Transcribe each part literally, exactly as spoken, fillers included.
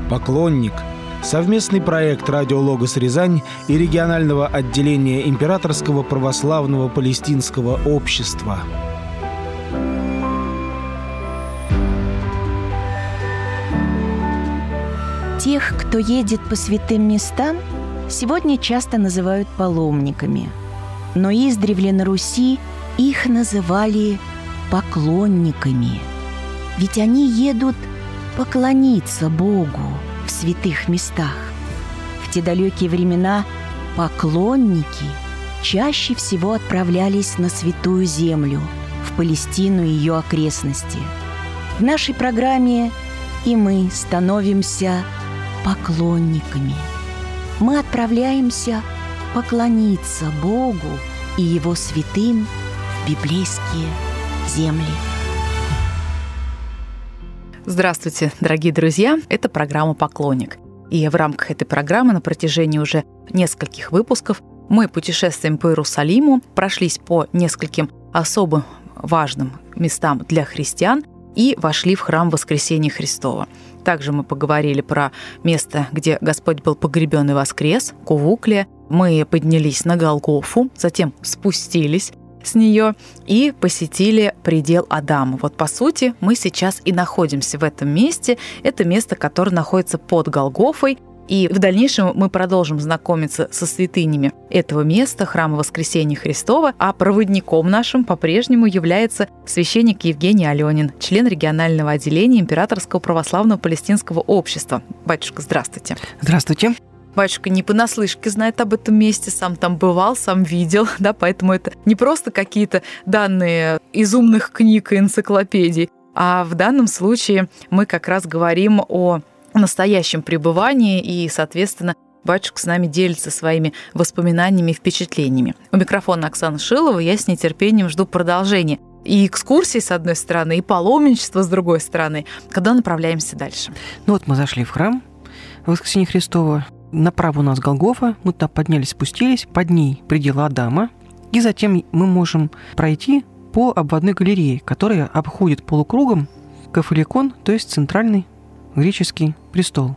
«Поклонник» – совместный проект «Радио Логос Рязань» и регионального отделения Императорского православного палестинского общества. Тех, кто едет по святым местам, сегодня часто называют паломниками. Но издревле на Руси их называли поклонниками. Ведь они едут поклониться Богу в святых местах. В те далекие времена поклонники чаще всего отправлялись на Святую Землю, в Палестину и ее окрестности. В нашей программе и мы становимся поклонниками. Мы отправляемся поклониться Богу и Его святым в библейские земли. Здравствуйте, дорогие друзья! Это программа «Поклонник». И в рамках этой программы на протяжении уже нескольких выпусков мы путешествуем по Иерусалиму, прошлись по нескольким особо важным местам для христиан и вошли в храм Воскресения Христова. Также мы поговорили про место, где Господь был погребен и воскрес, Кувуклия. Мы поднялись на Голгофу, затем спустились с нее и посетили предел Адама. Вот, по сути, мы сейчас и находимся в этом месте. Это место, которое находится под Голгофой. И в дальнейшем мы продолжим знакомиться со святынями этого места, храма Воскресения Христова, а проводником нашим по-прежнему является священник Евгений Аленин, член регионального отделения Императорского православного палестинского общества. Батюшка, здравствуйте. Здравствуйте. Батюшка не понаслышке знает об этом месте, сам там бывал, сам видел, да, поэтому это не просто какие-то данные из умных книг и энциклопедий, а в данном случае мы как раз говорим о настоящем пребывании, и, соответственно, батюшка с нами делится своими воспоминаниями и впечатлениями. У микрофона Оксана Шилова, я с нетерпением жду продолжения и экскурсии, с одной стороны, и паломничества, с другой стороны. Когда направляемся дальше? Ну вот мы зашли в храм Воскресения Христова. Направо у нас Голгофа, мы туда поднялись, спустились, под ней предел Адама, и затем мы можем пройти по обводной галерее, которая обходит полукругом Кафаликон, то есть центральный греческий престол.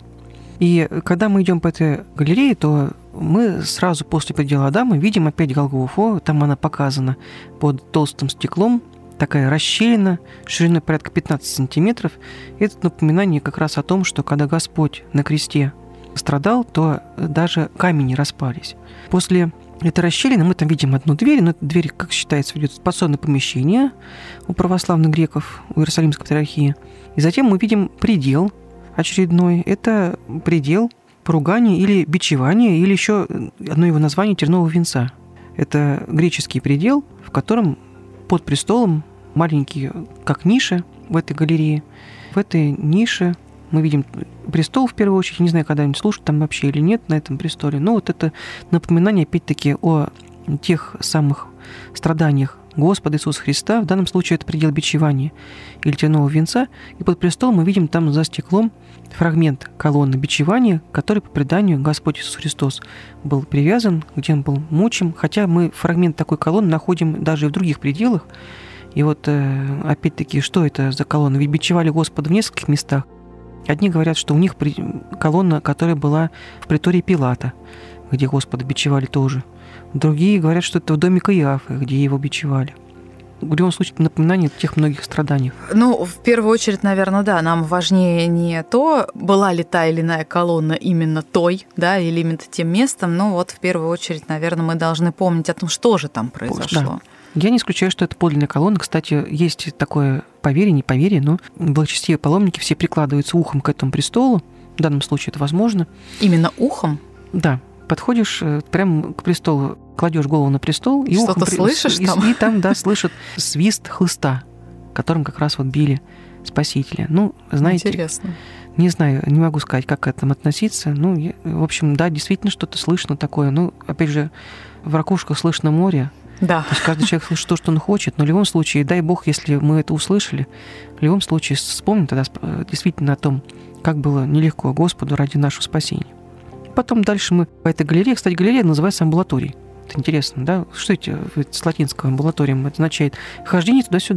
И когда мы идем по этой галерее, то мы сразу после предела Адама видим опять Голгофу, там она показана под толстым стеклом, такая расщелина, шириной порядка пятнадцать сантиметров. Это напоминание как раз о том, что когда Господь на кресте страдал, то даже камни распались. После этой расщелины мы там видим одну дверь, но эта дверь, как считается, ведет в подсобное помещение у православных греков, у Иерусалимской патриархии. И затем мы видим предел очередной. Это предел поругания или бичевания, или еще одно его название тернового венца. Это греческий предел, в котором под престолом маленький, как ниша в этой галерее. В этой нише мы видим престол, в первую очередь. Не знаю, когда-нибудь слушать там вообще или нет на этом престоле. Но вот это напоминание, опять-таки, о тех самых страданиях Господа Иисуса Христа. В данном случае это предел бичевания или тернового венца. И под престолом мы видим там за стеклом фрагмент колонны бичевания, который, по преданию, Господь Иисус Христос был привязан, где Он был мучим. Хотя мы фрагмент такой колонны находим даже и в других пределах. И вот, опять-таки, что это за колонна? Ведь бичевали Господа в нескольких местах. Одни говорят, что у них колонна, которая была в притории Пилата, где Господа бичевали тоже. Другие говорят, что это в доме Каиафы, где его бичевали. В любом случае, это напоминание о тех многих страданиях. Ну, в первую очередь, наверное, да, нам важнее не то, была ли та или иная колонна именно той, да, или именно тем местом, но вот в первую очередь, наверное, мы должны помнить о том, что же там произошло. Да. Я не исключаю, что это подлинная колонна. Кстати, есть такое поверье, не поверье, но благочестивые паломники все прикладываются ухом к этому престолу. В данном случае это возможно. Именно ухом? Да. Подходишь прямо к престолу, кладешь голову на престол, и что-то ухом слышишь и, там? И там, да, слышат свист хлыста, которым как раз вот били Спасителя. Ну, знаете... Интересно. Не знаю, не могу сказать, как к этому относиться. Ну, я, в общем, да, действительно что-то слышно такое. Ну, опять же, в ракушках слышно море. Да. То есть каждый человек слышит то, что он хочет, но в любом случае, дай Бог, если мы это услышали, в любом случае вспомним тогда действительно о том, как было нелегко Господу ради нашего спасения. Потом дальше мы по этой галерее, кстати, галерея называется амбулаторией. Это интересно, да? Что это с латинского амбулаторием означает? Хождение туда-сюда.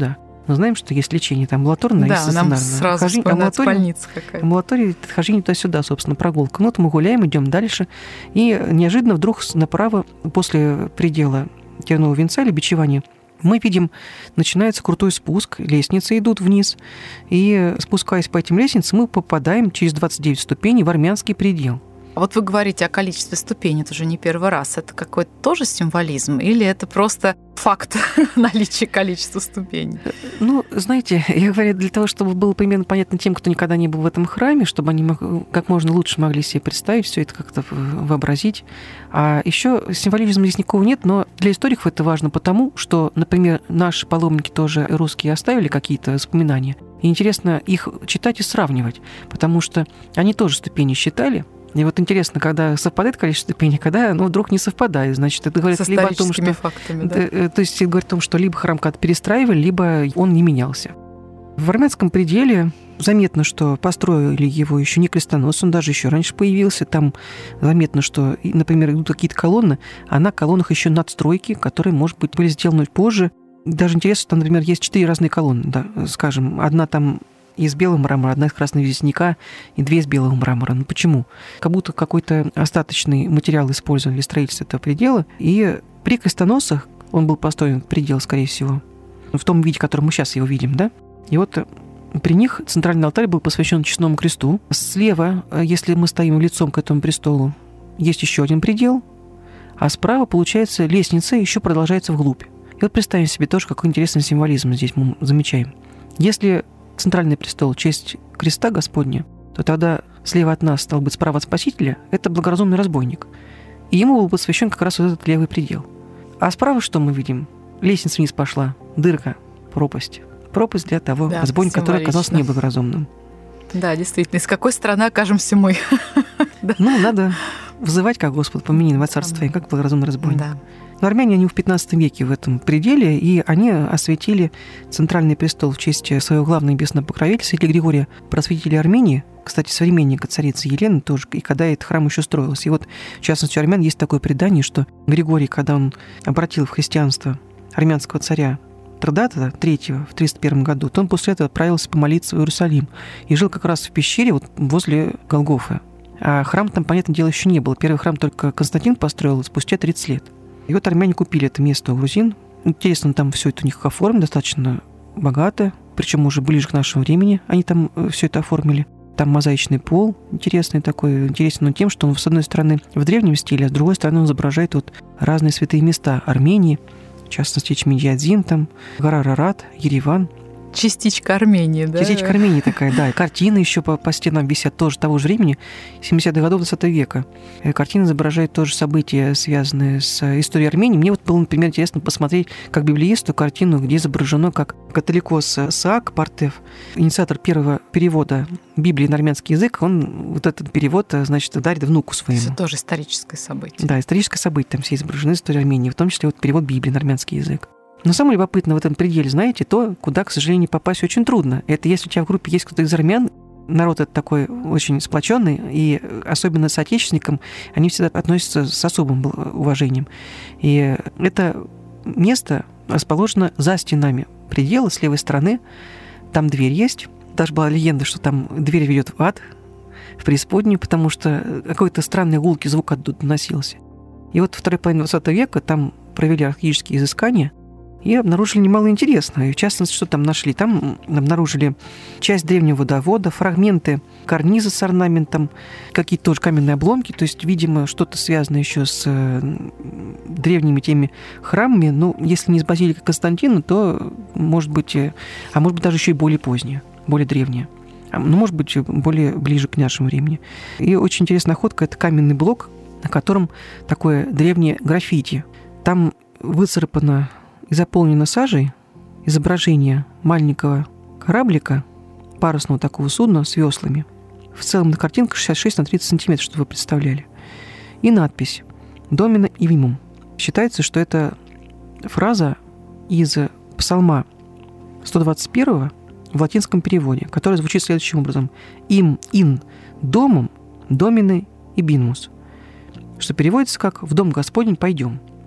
Мы знаем, что есть лечение там амбулаторное, да, есть стационарное. нам сразу Хожи... вспоминается больница какая-то. Амбулатория — это хождение туда-сюда, собственно, прогулка. Ну вот мы гуляем, идем дальше, и неожиданно вдруг направо, после предела тернового венца или бичевания, мы видим, начинается крутой спуск, лестницы идут вниз, и спускаясь по этим лестницам, мы попадаем через двадцать девять ступеней в армянский предел. А вот вы говорите о количестве ступеней, это уже не первый раз. Это какой-то тоже символизм или это просто факт наличия количества ступеней? Ну, знаете, я говорю, для того, чтобы было примерно понятно тем, кто никогда не был в этом храме, чтобы они как можно лучше могли себе представить, все это как-то вообразить. А еще символизма здесь никакого нет, но для историков это важно потому, что, например, наши паломники тоже русские оставили какие-то воспоминания. И интересно их читать и сравнивать, потому что они тоже ступени считали. И вот интересно, когда совпадает количество ступеней, когда ну, вдруг не совпадает, значит, это говорит с либо о том, что... фактами, да? Да, то есть это говорит о том, что либо храм как-то перестраивали, либо он не менялся. В армянском пределе заметно, что построили его еще не крестоносцы, он даже еще раньше появился. Там заметно, что, например, идут какие-то колонны, а на колоннах еще надстройки, которые, может быть, были сделаны позже. Даже интересно, там, например, есть четыре разные колонны, да, скажем, одна там из белого мрамора, одна из красного известняка и две из белого мрамора. Ну почему? Как будто какой-то остаточный материал использовали для строительства этого предела. И при крестоносцах он был построен предел, скорее всего, в том виде, в котором мы сейчас его видим, да? И вот при них центральный алтарь был посвящен честному кресту. Слева, если мы стоим лицом к этому престолу, есть еще один предел, а справа, получается, лестница еще продолжается вглубь. И вот представим себе тоже, какой интересный символизм здесь мы замечаем. Если центральный престол — честь креста Господня, то тогда слева от нас, стал быть, справа от Спасителя, это благоразумный разбойник. И ему был посвящен как раз вот этот левый предел. А справа что мы видим? Лестница вниз пошла, дырка, пропасть. Пропасть для того да, разбойника, который оказался неблагоразумным. Да, действительно. Из какой страны окажемся мы? Ну, надо взывать, как Господь, помяни во царство твое, как благоразумный разбойник. Но армяне, они в пятнадцатом веке в этом пределе, и они осветили центральный престол в честь своего главного небесного покровителя, святителя Григория, просветителя Армении, кстати, современника царицы Елены тоже, и когда этот храм еще строился. И вот, в частности, у армян есть такое предание, что Григорий, когда он обратил в христианство армянского царя Трдата третьего в триста первом году, то он после этого отправился помолиться в Иерусалим и жил как раз в пещере вот возле Голгофы. А храм там, понятное дело, еще не было. Первый храм только Константин построил спустя тридцать лет. И вот армяне купили это место у грузин. Интересно, там все это у них оформлено достаточно богато, причем уже ближе к нашему времени они там все это оформили. Там мозаичный пол интересный такой, интересный тем, что он, с одной стороны, в древнем стиле, а с другой стороны, он изображает вот разные святые места Армении, в частности, Чмидиадзин, там, гора Арарат, Ереван. Частичка Армении, да? Частичка Армении такая, да. И картины еще по, по стенам висят тоже того же времени, семидесятых годов двадцатого века. И картины изображают тоже события, связанные с историей Армении. Мне вот было, например, интересно посмотреть, как библеисту, картину, где изображено, как католикос Саак Партев, инициатор первого перевода Библии на армянский язык, он вот этот перевод, значит, дарит внуку своему. Это тоже историческое событие. Да, историческое событие. Там все изображены история Армении, в том числе вот перевод Библии на армянский язык. Но самое любопытное в этом пределе, знаете, то, куда, к сожалению, попасть очень трудно. Это если у тебя в группе есть кто-то из армян, народ этот такой очень сплоченный, и особенно с отечественником они всегда относятся с особым уважением. И это место расположено за стенами предела, с левой стороны. Там дверь есть. Даже была легенда, что там дверь ведет в ад, в преисподнюю, потому что какой-то странный гулкий звук оттуда доносился. И вот во второй половине двадцатого века там провели археологические изыскания, и обнаружили немало интересного. И в частности, что там нашли? Там обнаружили часть древнего водовода, фрагменты карниза с орнаментом, какие-то тоже каменные обломки, то есть, видимо, что-то связанное еще с древними теми храмами. Ну, если не с базиликой Константина, то, может быть, а может быть, даже еще и более позднее, более древнее. Ну, может быть, более ближе к нашему времени. И очень интересная находка – это каменный блок, на котором такое древнее граффити. Там выцарапано и заполнено сажей изображение маленького кораблика, парусного такого судна с веслами. В целом на картинка шестьдесят шесть на тридцать сантиметров, чтобы вы представляли. И надпись «Домина Ивимум». Считается, что это фраза из псалма сто двадцать первого в латинском переводе, который звучит следующим образом: «Им ин домом домины ибинмус», что переводится как «в дом Господень пойдем».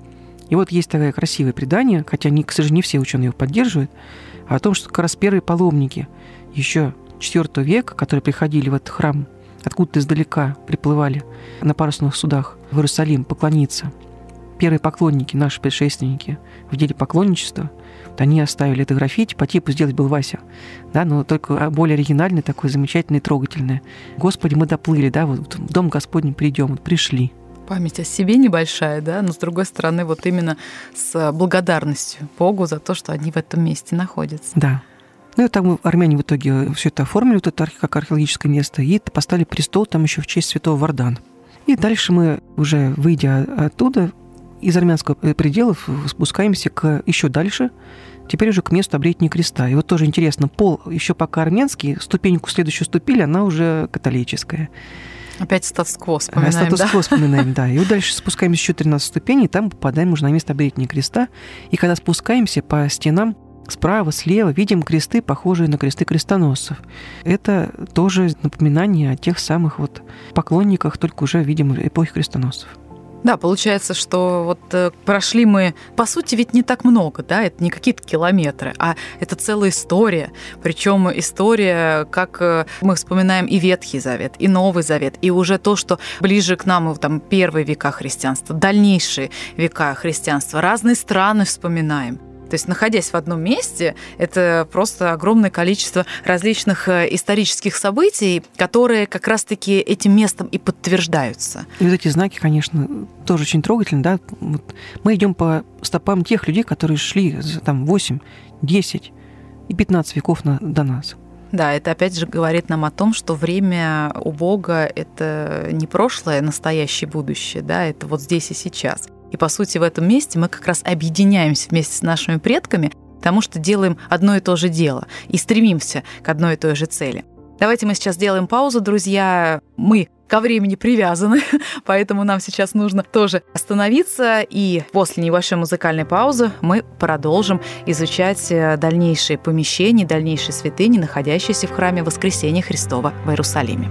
И вот есть такое красивое предание, хотя, не, к сожалению, не все ученые его поддерживают, о том, что как раз первые паломники еще четвёртого века, которые приходили в этот храм, откуда-то издалека приплывали на парусных судах в Иерусалим поклониться, первые поклонники, наши предшественники в деле поклонничества, вот они оставили это граффити, по типу «Сделать был Вася», да, но только более оригинальное, такое замечательное и трогательное. «Господи, мы доплыли, да, вот в Дом Господень придем, вот пришли». Память о себе небольшая, да, но с другой стороны, вот именно с благодарностью Богу за то, что они в этом месте находятся. Да. Ну и там армяне в итоге все это оформили, вот это как археологическое место, и поставили престол там еще в честь святого Вардана. И дальше мы, уже выйдя оттуда, из армянского пределов, спускаемся к еще дальше, теперь уже к месту обретения креста. И вот тоже интересно, пол еще пока армянский, ступеньку следующую ступили, она уже католическая. Опять статус-кво вспоминаем, статус-кво да? вспоминаем, да. И вот дальше спускаемся еще тринадцать ступеней, и там попадаем уже на место обретения креста. И когда спускаемся по стенам, справа, слева, видим кресты, похожие на кресты крестоносцев. Это тоже напоминание о тех самых вот поклонниках, только уже, видим, эпохи крестоносцев. Да, получается, что вот э, прошли мы, по сути, ведь не так много, да, это не какие-то километры, а это целая история. Причем история, как э, мы вспоминаем и Ветхий Завет, и Новый Завет, и уже то, что ближе к нам, там, первые века христианства, дальнейшие века христианства, разные страны вспоминаем. То есть, находясь в одном месте, это просто огромное количество различных исторических событий, которые как раз-таки этим местом и подтверждаются. И вот эти знаки, конечно, тоже очень трогательны, да. Вот мы идем по стопам тех людей, которые шли там восемь, десять и пятнадцать веков на, до нас. Да, это опять же говорит нам о том, что время у Бога — это не прошлое, настоящее, будущее, да, это вот здесь и сейчас. И, по сути, в этом месте мы как раз объединяемся вместе с нашими предками, потому что делаем одно и то же дело и стремимся к одной и той же цели. Давайте мы сейчас сделаем паузу, друзья. Мы ко времени привязаны, поэтому нам сейчас нужно тоже остановиться. И после небольшой музыкальной паузы мы продолжим изучать дальнейшие помещения, дальнейшие святыни, находящиеся в храме Воскресения Христова в Иерусалиме.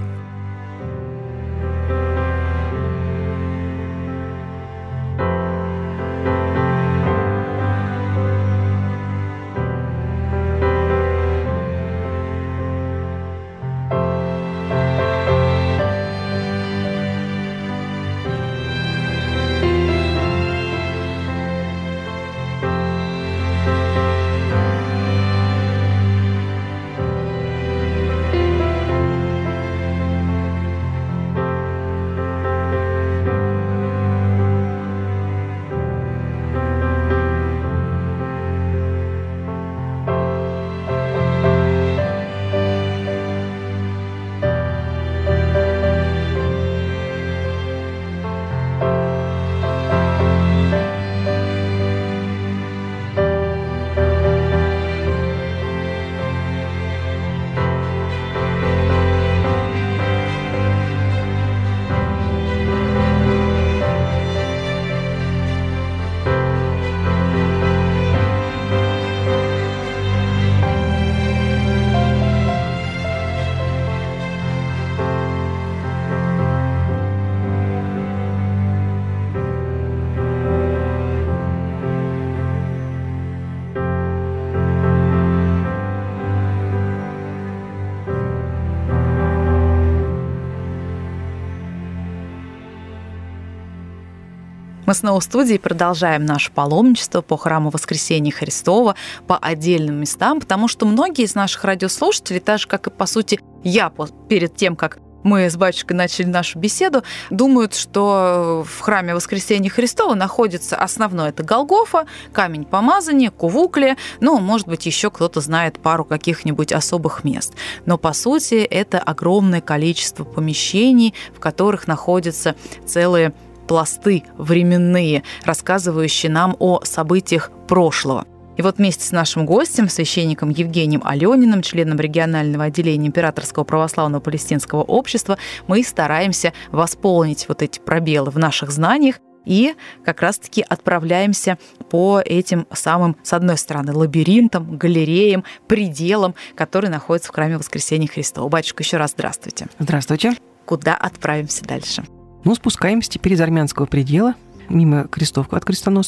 Мы снова в студии продолжаем наше паломничество по храму Воскресения Христова, по отдельным местам, потому что многие из наших радиослушателей, так же, как и, по сути, я перед тем, как мы с батюшкой начали нашу беседу, думают, что в храме Воскресения Христова находится основное — это Голгофа, камень помазания, Кувукле, ну, может быть, еще кто-то знает пару каких-нибудь особых мест. Но, по сути, это огромное количество помещений, в которых находятся целые пласты временные, рассказывающие нам о событиях прошлого. И вот вместе с нашим гостем, священником Евгением Алёниным, членом регионального отделения Императорского православного палестинского общества, мы стараемся восполнить вот эти пробелы в наших знаниях и как раз-таки отправляемся по этим самым, с одной стороны, лабиринтам, галереям, пределам, которые находятся в храме Воскресения Христова. Батюшка, еще раз здравствуйте. Здравствуйте. Куда отправимся дальше? Ну, спускаемся теперь из армянского предела, мимо крестов от крестоносцев,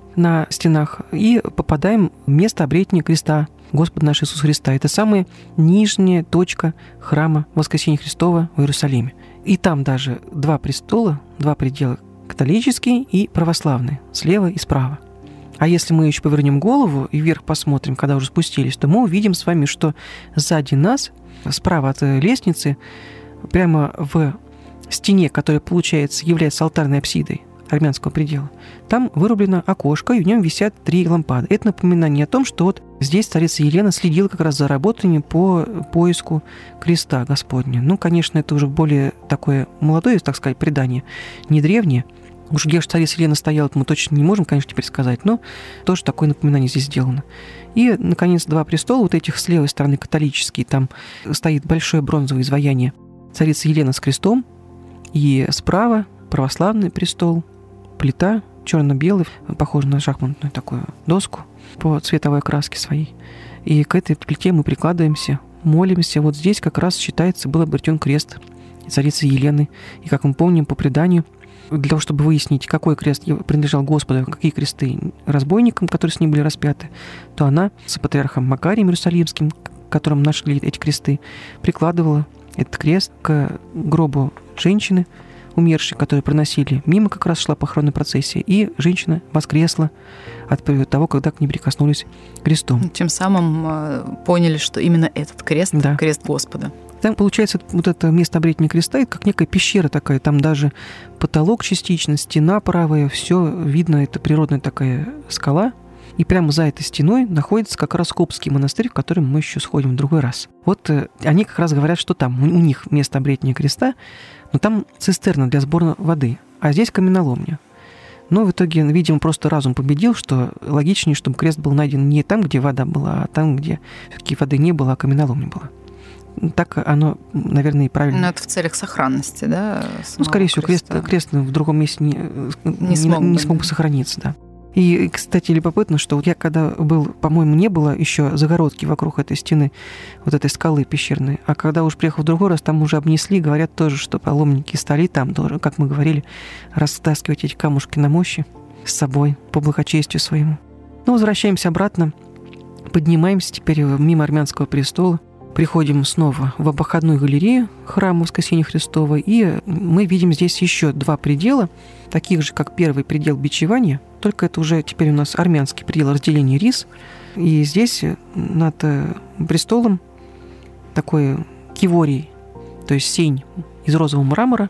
на стенах и попадаем в место обретения креста Господа нашего Иисуса Христа. Это самая нижняя точка храма Воскресения Христова в Иерусалиме. И там даже два престола, два предела, католический и православный, слева и справа. А если мы еще повернем голову и вверх посмотрим, когда уже спустились, то мы увидим с вами, что сзади нас, справа от лестницы, прямо в стене, которая, получается, является алтарной апсидой армянского предела, там вырублено окошко, и в нем висят три лампады. Это напоминание о том, что вот здесь царица Елена следила как раз за работами по поиску креста Господня. Ну, конечно, это уже более такое молодое, так сказать, предание, не древнее. Уж где же царица Елена стояла, это мы точно не можем, конечно, теперь сказать, но тоже такое напоминание здесь сделано. И, наконец, два престола, вот этих с левой стороны католические, там стоит большое бронзовое изваяние царицы Елены с крестом, и справа православный престол, плита черно-белый, похожа на шахматную такую доску по цветовой окраске своей. И к этой плите мы прикладываемся, молимся. Вот здесь как раз, считается, был обретен крест царицы Елены. И, как мы помним по преданию, для того, чтобы выяснить, какой крест принадлежал Господу, какие кресты разбойникам, которые с ним были распяты, то она с патриархом Макарием Иерусалимским, которым нашли эти кресты, прикладывала этот крест к гробу женщины, умершей, которые проносили мимо, как раз шла похоронная процессия, и женщина воскресла от того, когда к ней прикоснулись крестом. Тем самым э, поняли, что именно этот крест, да. Крест Господа. Там, получается, вот это место обретения креста, это как некая пещера такая, там даже потолок частично, стена правая, все видно, это природная такая скала. И прямо за этой стеной находится как раз Копский монастырь, в который мы еще сходим в другой раз. Вот э, они как раз говорят, что там у, у них место обретения креста, но там цистерна для сбора воды, а здесь каменоломня. Но в итоге, видимо, просто разум победил, что логичнее, чтобы крест был найден не там, где вода была, а там, где все-таки воды не было, а каменоломня была. Так оно, наверное, и правильно. Но это в целях сохранности, да? Ну, скорее всего, крест, крест в другом месте не, не, смог, не, не смог бы сохраниться, да. И, кстати, любопытно, что вот я когда был, по-моему, не было еще загородки вокруг этой стены, вот этой скалы пещерной, а когда уж приехал в другой раз, там уже обнесли, говорят тоже, что паломники стали там тоже, как мы говорили, растаскивать эти камушки на мощи с собой по благочестию своему. Ну, возвращаемся обратно, поднимаемся теперь мимо армянского престола, приходим снова в обходную галерею храма Воскресения Христова, и мы видим здесь еще два предела, таких же, как первый предел бичевания, только это уже теперь у нас армянский предел разделения рис. И здесь над престолом такой киворий, то есть сень из розового мрамора.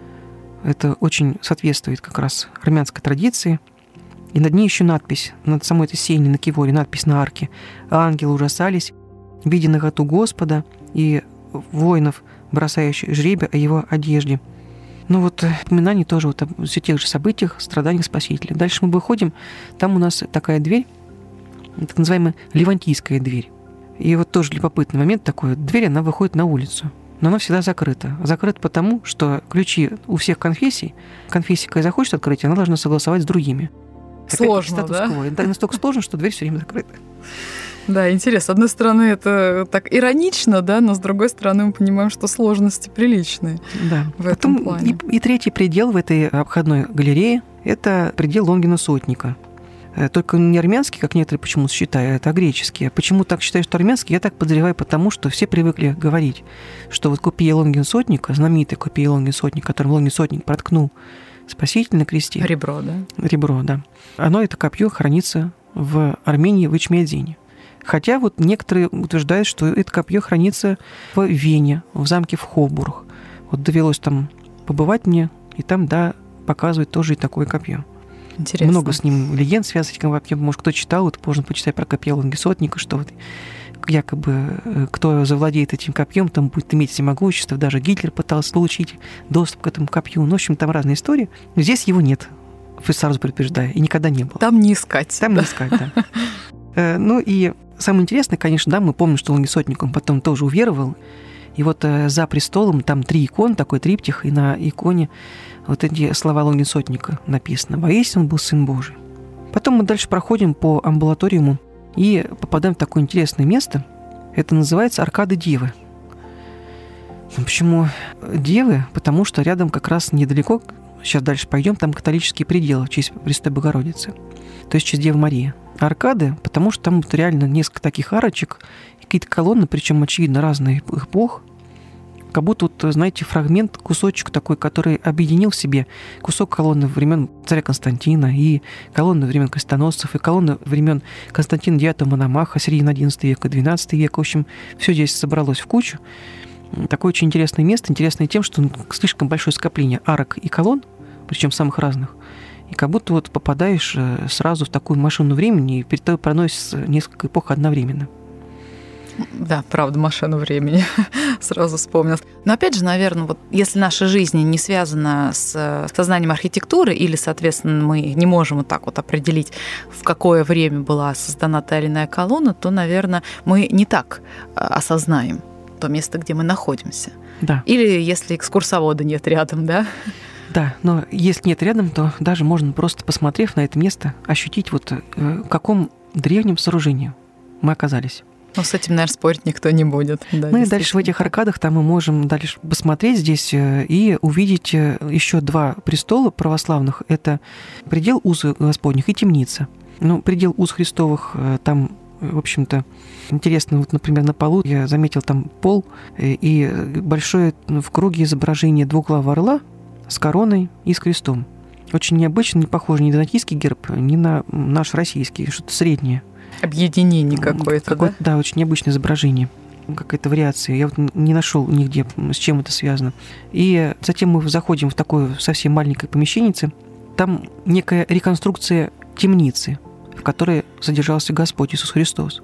Это очень соответствует как раз армянской традиции. И над ней еще надпись, над самой этой сенью на киворе, надпись на арке: «Ангелы ужасались, видя наготу Господа и воинов, бросающих жребий о его одежде». Ну вот упоминание тоже вот о все тех же событиях, страданиях Спасителя. Дальше мы выходим, там у нас такая дверь, так называемая левантийская дверь. И вот тоже любопытный момент такой. Дверь, она выходит на улицу, но она всегда закрыта. Закрыта потому, что ключи у всех конфессий, конфессия, когда захочет открыть, она должна согласовать с другими. Сложно, опять, да? Это настолько сложно, что дверь все время закрыта. Да, интересно. С одной стороны, это так иронично, да, но с другой стороны, мы понимаем, что сложности приличные. Да. В этом Потом плане. И, и третий предел в этой обходной галерее – это предел Лонгина Сотника. Только не армянский, как некоторые почему-то считают, а греческий. Почему так считаю, что армянский? Я так подозреваю, потому что все привыкли говорить, что вот копия Лонгина Сотника, знаменитая копия Лонгина Сотника, которым Лонгин Сотник проткнул Спаситель на кресте. Ребро, да? Ребро, да. Оно, это копье, хранится в Армении, в Ичмиадзине. Хотя вот некоторые утверждают, что это копье хранится в Вене, в замке в Хобург. Вот довелось там побывать мне, и там, да, показывают тоже и такое копье. Интересно. Много с ним легенд связано с этим копьем. Может, кто читал, вот можно почитать про копье Лонгина Сотника, что вот якобы кто завладеет этим копьем, там будет иметь всемогущество. Даже Гитлер пытался получить доступ к этому копью. Ну, в общем, там разные истории. Но здесь его нет, сразу предупреждаю, и никогда не было. Там не искать. Там да. не искать, да. Ну и самое интересное, конечно, да, мы помним, что Лонгин Сотник, он потом тоже уверовал. И вот за престолом там три иконы, такой триптих, и на иконе вот эти слова Лонгин Сотника написано: «Воистину он был Сын Божий». Потом мы дальше проходим по амбулаториуму и попадаем в такое интересное место. Это называется Аркады Девы. Почему Девы? Потому что рядом как раз недалеко сейчас дальше пойдем, там католический предел в честь Пресвятой Богородицы, то есть в честь Девы Марии. Аркады, потому что там вот реально несколько таких арочек, какие-то колонны, причем, очевидно, разных эпох, как будто, вот, знаете, фрагмент, кусочек такой, который объединил в себе кусок колонны времен царя Константина, и колонны времен крестоносцев, и колонны времен Константина девятого Мономаха, середины одиннадцатого века, двенадцатого века. В общем, все здесь собралось в кучу. Такое очень интересное место, интересное тем, что слишком большое скопление арок и колонн, причем самых разных, и как будто вот попадаешь сразу в такую машину времени, и перед тобой проносится несколько эпох одновременно. Да, правда, машину времени сразу вспомнилась. Но опять же, наверное, вот если наша жизнь не связана с сознанием архитектуры, или, соответственно, мы не можем вот так вот определить, в какое время была создана та или иная колонна, то, наверное, мы не так осознаем то место, где мы находимся. Да. Или если экскурсовода нет рядом, да? Да, но если нет рядом, то даже можно просто, посмотрев на это место, ощутить, вот в каком древнем сооружении мы оказались. Ну, с этим, наверное, спорить никто не будет. Да, ну и дальше в этих аркадах там мы можем дальше посмотреть здесь и увидеть еще два престола православных. Это предел уз Господних и темница. Ну, предел уз Христовых там, в общем-то, интересно, вот, например, на полу я заметил там пол и большое в круге изображение двуглавого орла с короной и с крестом. Очень необычно, не похоже ни на византийский герб, ни на наш российский, что-то среднее. Объединение какое-то, какое-то да? Да, очень необычное изображение, какая-то вариация. Я вот не нашел нигде, с чем это связано. И затем мы заходим в такое совсем маленькое помещение. Там некая реконструкция темницы, в которой содержался Господь Иисус Христос.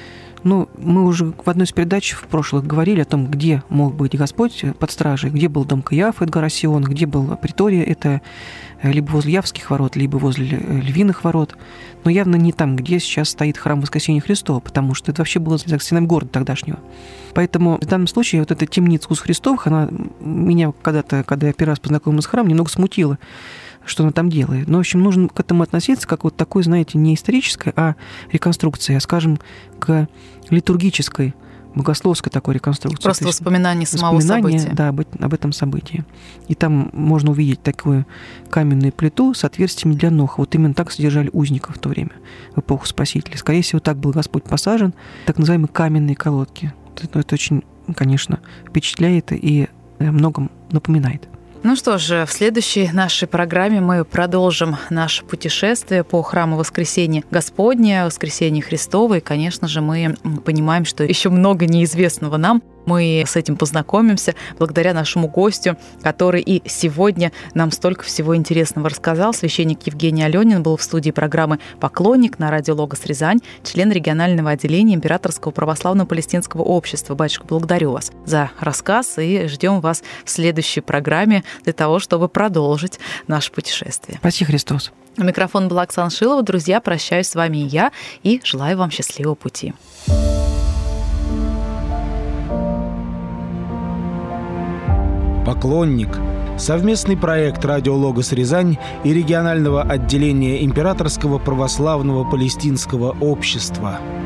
Ну, мы уже в одной из передач в прошлых говорили о том, где мог быть Господь под стражей, где был дом Каиафа, это гора Сион, где была притория, это либо возле Явских ворот, либо возле Львиных ворот, но явно не там, где сейчас стоит храм Воскресения Христова, потому что это вообще было за стенами города тогдашнего. Поэтому в данном случае вот эта темница уз Христовых, она меня когда-то, когда я первый раз познакомился с храмом, немного смутила, что она там делает. Но, в общем, нужно к этому относиться как вот такой, знаете, не исторической, а реконструкции, а, скажем, к литургической, богословской такой реконструкции. Просто воспоминание самого события. Да, об, об этом событии. И там можно увидеть такую каменную плиту с отверстиями для ног. Вот именно так содержали узников в то время, в эпоху Спасителя. Скорее всего, так был Господь посажен, так называемые каменные колодки. Это, это очень, конечно, впечатляет и о многом напоминает. Ну что ж, в следующей нашей программе мы продолжим наше путешествие по храму Воскресения Господня, Воскресения Христова. И, конечно же, мы понимаем, что еще много неизвестного нам. Мы с этим познакомимся благодаря нашему гостю, который и сегодня нам столько всего интересного рассказал. Священник Евгений Аленин был в студии программы «Поклонник» на радио «Логос Рязань», член регионального отделения Императорского православного палестинского общества. Батюшка, благодарю вас за рассказ и ждем вас в следующей программе для того, чтобы продолжить наше путешествие. Спаси Христос. У микрофона была Оксана Шилова. Друзья, прощаюсь с вами и я, и желаю вам счастливого пути. «Поклонник» – совместный проект «Радио Логос Рязань» и регионального отделения Императорского православного палестинского общества.